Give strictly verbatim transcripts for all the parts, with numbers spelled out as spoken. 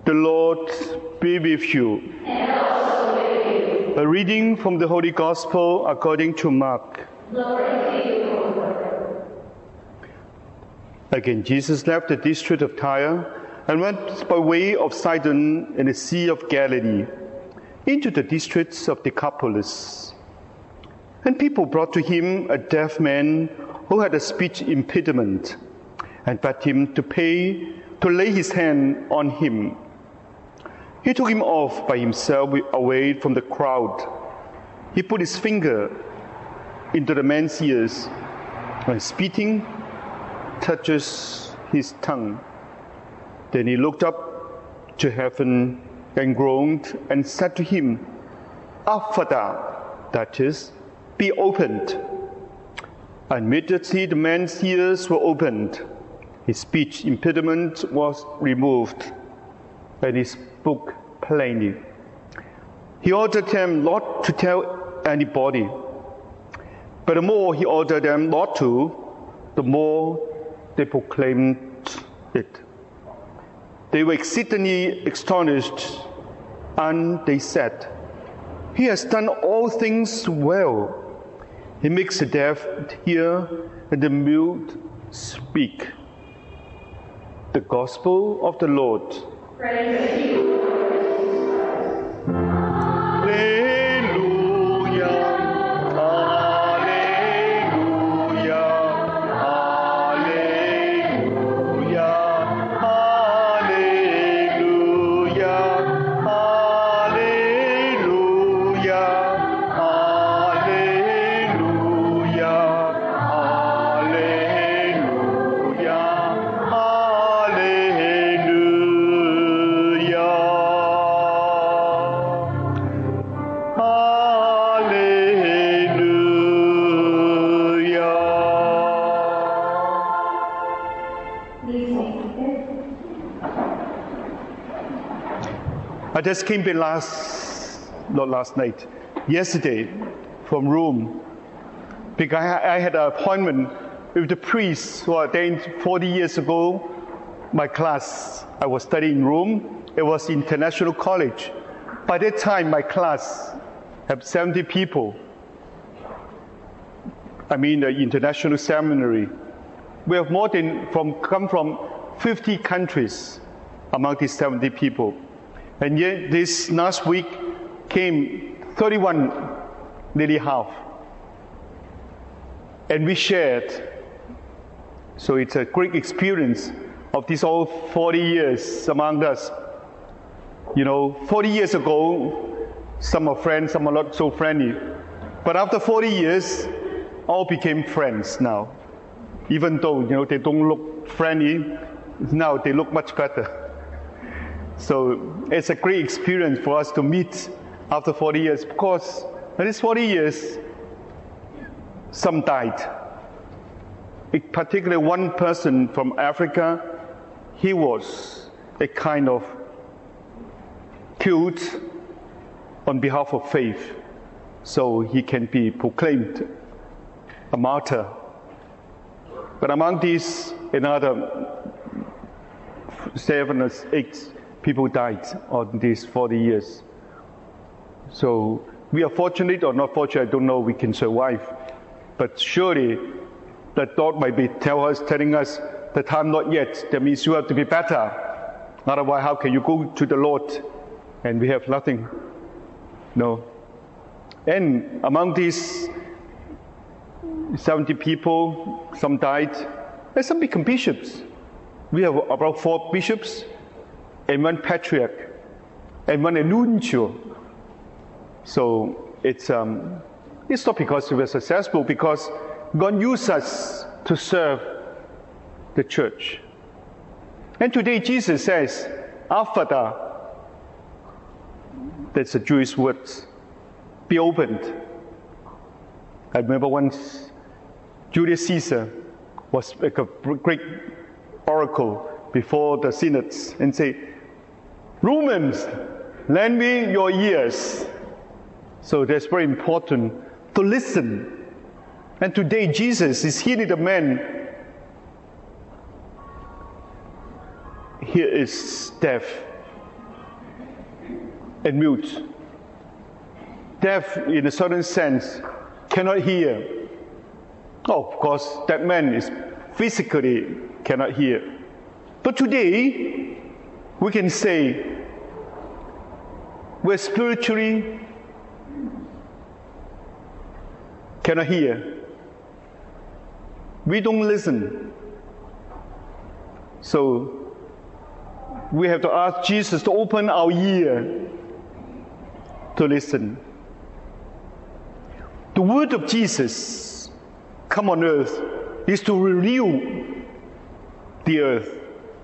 The Lord be with you. And also with you. A reading from the Holy Gospel according to Mark. Glory to you, O Lord. Again, Jesus left the district of Tyre and went by way of Sidon and the Sea of Galilee into the districts of Decapolis. And people brought to him a deaf man who had a speech impediment and begged him to pay to lay his hand on him. He took him off by himself away from the crowd. He put his finger into the man's ears and spitting touches his tongue. Then he looked up to heaven and groaned and said to him, Ephphatha, that is, be opened. Immediately the man's ears were opened. His speech impediment was removed, and he spoke plainly. He ordered them not to tell anybody, but the more he ordered them not to, the more they proclaimed it. They were exceedingly astonished, and they said, He has done all things well. He makes the deaf hear and the mute speak. The Gospel of the Lord. Praise to you, Lord. I just came back last, not last night, yesterday from Rome, because I had an appointment with the priests who ordained forty years ago. My class, I was studying in Rome. It was international college. By that time, my class had seventy people. I mean, the international seminary. We have more than from come from fifty countries among these seventy people. And yet this last week came thirty-one, nearly half. And we shared. So it's a great experience of these all forty years among us. You know, forty years ago, some are friends, some are not so friendly. But after forty years, all became friends now. Even though, you know, they don't look friendly, now they look much better. So it's a great experience for us to meet after forty years. Because in these forty years, some died. Particularly one person from Africa, he was a kind of killed on behalf of faith, so he can be proclaimed a martyr. But among these, another seven or eight people died on these forty years. So we are fortunate or not fortunate, I don't know, we can survive. But surely the thought might be tell us, telling us the time not yet. That means you have to be better. Otherwise, how can you go to the Lord and we have nothing? No. And among these seventy people, some died, and some become bishops. We have about four bishops, and one patriarch, and one nuncio. So it's um, it's not because we were successful, because God used us to serve the church. And today Jesus says, Ephphatha, that's a Jewish word, be opened. I remember once Julius Caesar was like a great oracle before the synods and say, Romans, lend me your ears. So that's very important to listen. And today Jesus is healing the man. Here is deaf. and mute. Deaf, in a certain sense, cannot hear. Oh, of course, that man is physically cannot hear. But today, we can say we're spiritually cannot hear. We don't listen. So we have to ask Jesus to open our ear to listen. The word of Jesus come on earth is to renew the earth.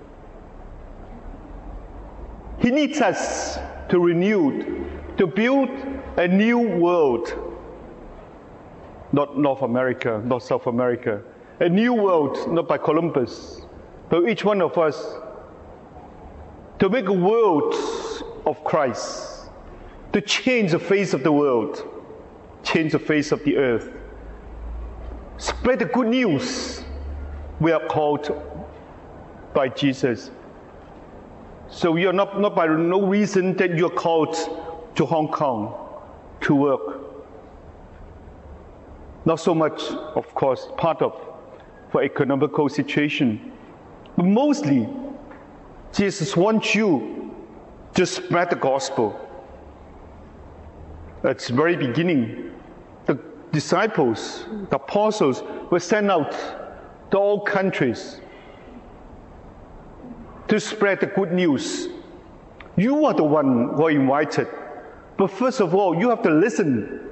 He needs us to renew, to build a new world. Not North America, not South America. A new world, not by Columbus, but each one of us. To make a world of Christ. To change the face of the world. Change the face of the earth. Spread the good news. We are called by Jesus. So you're not, not by no reason that you're called to Hong Kong to work. Not so much, of course, part of for economical situation. But mostly, Jesus wants you to spread the gospel. At the very beginning, the disciples, the apostles, were sent out to all countries to spread the good news. You are the one who are invited. But first of all, you have to listen.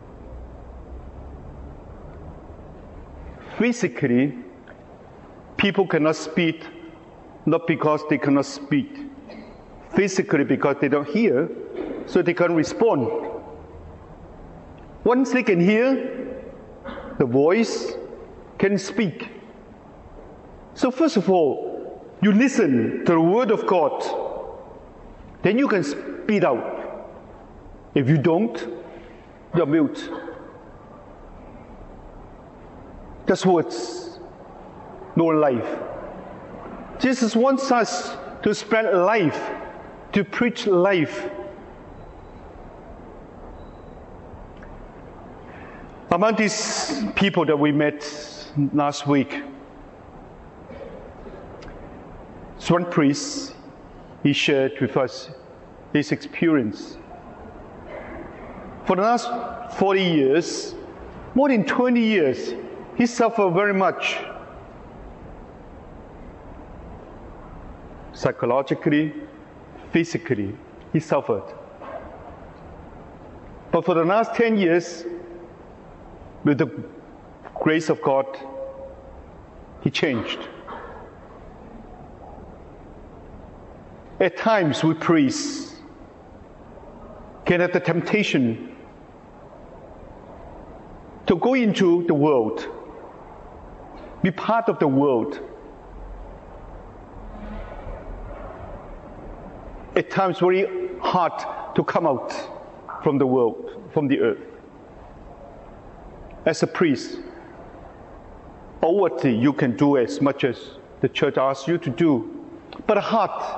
Physically, people cannot speak, not because they cannot speak. Physically, because they don't hear, so they can't respond. Once they can hear, the voice can speak. So first of all, you listen to the word of God, then you can speak out. If you don't, you're mute. That's words, no life. Jesus wants us to spread life, to preach life. Among these people that we met last week, one priest, he shared with us his experience. For the last forty years, more than twenty years, he suffered very much. Psychologically, physically, he suffered. But for the last ten years, with the grace of God, he changed. At times, we priests can have the temptation to go into the world, be part of the world. At times, very hard to come out from the world, from the earth. As a priest, outwardly you can do as much as the church asks you to do, but the heart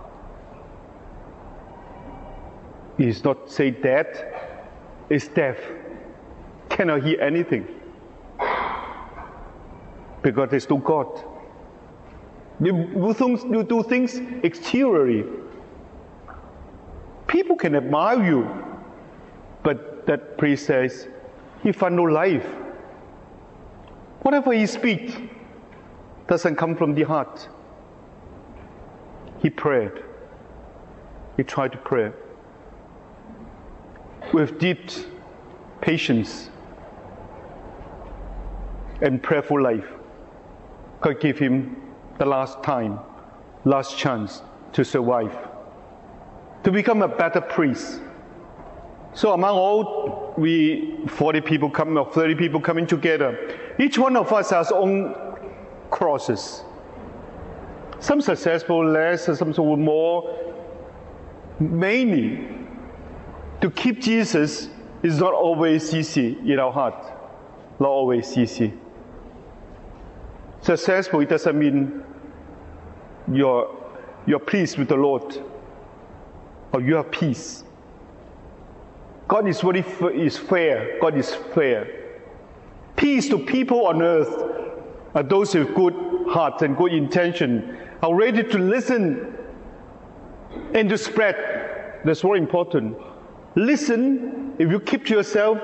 is not say dead, is deaf, cannot hear anything, because there's no God. You, you, things, you do things exteriorly. People can admire you, but that priest says, he found no life. Whatever he speaks doesn't come from the heart. He prayed. He tried to pray. With deep patience and prayerful life, God gave him the last time, last chance to survive, to become a better priest. So among all, we forty people coming, or thirty people coming together, each one of us has own crosses. Some successful, less, some more. Mainly, to keep Jesus is not always easy in our heart. Not always easy. Successful, it doesn't mean you're, you're pleased with the Lord, or you have peace. God is very f- is fair. God is fair. Peace to people on earth are those with good hearts and good intention, are ready to listen and to spread. That's very important. Listen, if you keep to yourself,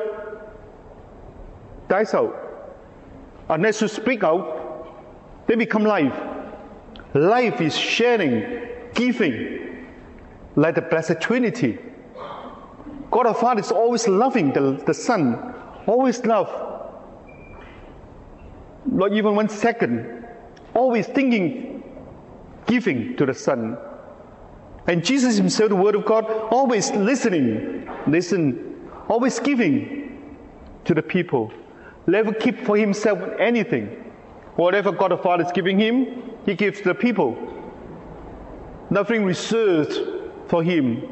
dies out. Unless you speak out, they become life. Life is sharing, giving, like the Blessed Trinity. God the Father is always loving the, the Son, always love. Not even one second, always thinking, giving to the Son. And Jesus himself, the Word of God, always listening, listen, always giving to the people. Never keep for himself anything. Whatever God the Father is giving him, he gives to the people. Nothing reserved for him.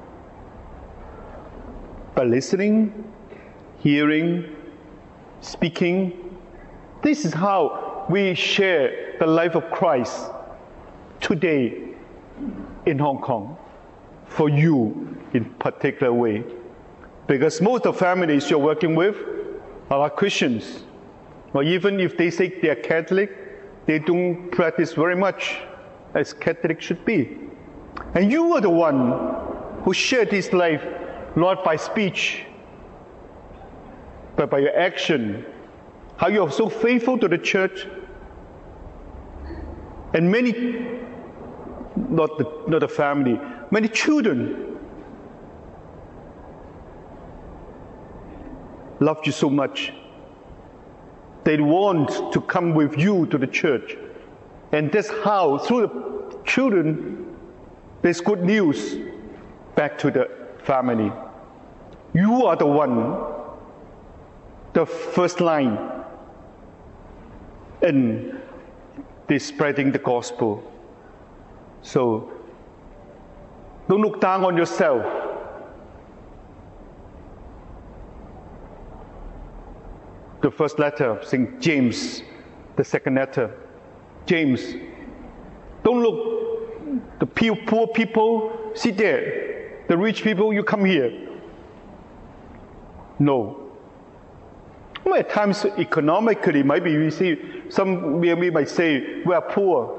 But listening, hearing, speaking, this is how we share the life of Christ today in Hong Kong, for you in particular way. Because most of the families you're working with are Christians. Or even if they say they are Catholic, they don't practice very much as Catholic should be. And you are the one who shared this life, not by speech, but by your action. How you are so faithful to the church. And many Not the, not the family, many children love you so much. They want to come with you to the church. And that's how, through the children, there's good news back to the family. You are the one, the first line in this spreading the gospel. So, don't look down on yourself. The first letter, Saint James, the second letter, James. Don't look, the poor people, sit there. The rich people, you come here. No. Well, at times, economically, maybe we see, some we might say, we are poor.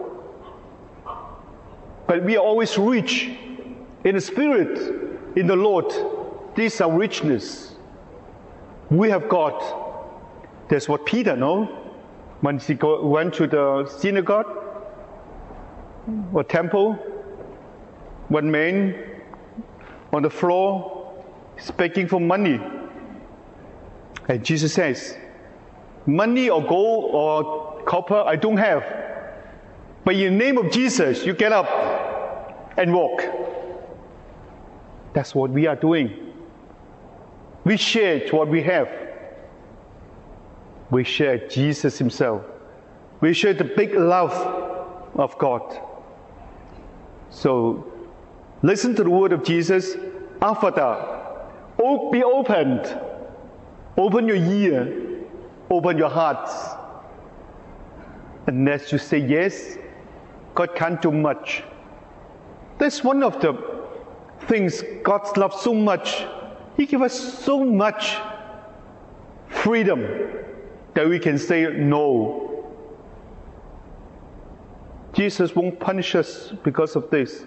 But we are always rich in the Spirit, in the Lord. This is our richness. We have got. That's what Peter knows. When he go, went to the synagogue or temple, one man on the floor is begging for money. And Jesus says, money or gold or copper I don't have. But in the name of Jesus, you get up and walk. That's what we are doing. We share what we have. We share Jesus himself. We share the big love of God. So, listen to the word of Jesus. After, be opened. Open your ear. Open your hearts. Unless you say yes, God can't do much. That's one of the things God loves so much. He gives us so much freedom that we can say no. Jesus won't punish us because of this.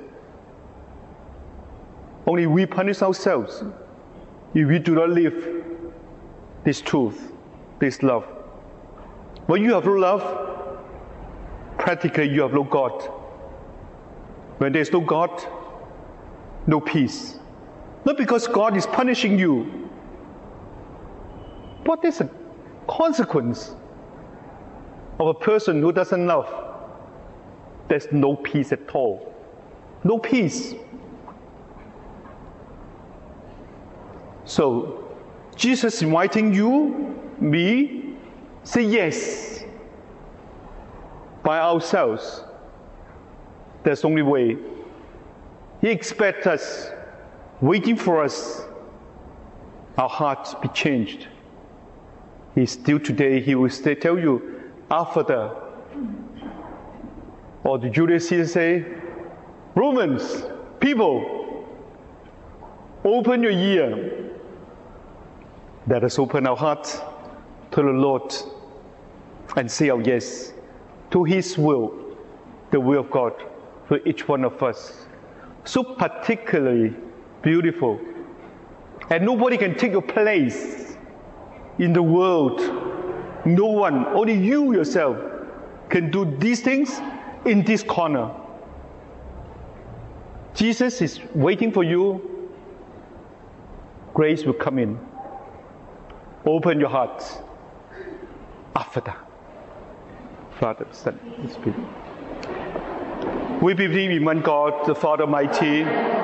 Only we punish ourselves if we do not live this truth, this love. When you have no love, practically you have no God. When there is no God, no peace. Not because God is punishing you, but there's a consequence of a person who doesn't love. There's no peace at all. No peace. So, Jesus inviting you, me, say yes. By ourselves. That's the only way. He expects us, waiting for us, our hearts be changed. He still today, he will still tell you, after, or the Julius Caesar say, Romans, people, open your ear, Let us open our hearts to the Lord and say our yes to His will, the will of God for each one of us. So particularly beautiful. And nobody can take your place in the world. No one, only you yourself can do these things in this corner. Jesus is waiting for you. Grace will come in. Open your hearts. After Father, Son, and Spirit. We believe in one God, the Father Almighty,